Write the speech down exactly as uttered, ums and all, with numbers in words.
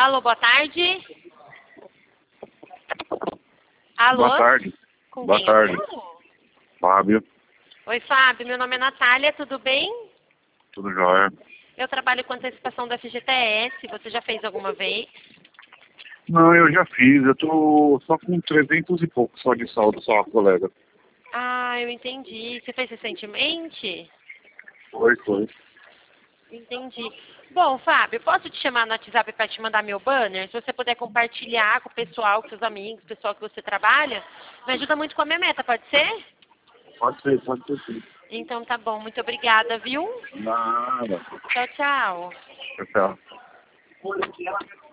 Alô, boa tarde. Alô? Boa tarde. Com Boa quem eu tarde. falo? Fábio, Oi, Fábio. Meu nome é Natália, tudo bem? tudo jóia? Eu trabalho com antecipação da F G T S. Você já fez alguma vez? Não, eu já fiz, eu tô só com trezentos e pouco só de saldo, só, colega. Ah, eu entendi. Você fez recentemente? Foi, foi. Entendi. Bom, Fábio, posso te chamar no WhatsApp para te mandar meu banner? Se você puder compartilhar com o pessoal, com seus amigos, o pessoal que você trabalha, me ajuda muito com a minha meta, pode ser? Pode ser, pode ser sim. Então tá bom, muito obrigada, viu? Nada. Tchau, tchau. Tchau, tchau.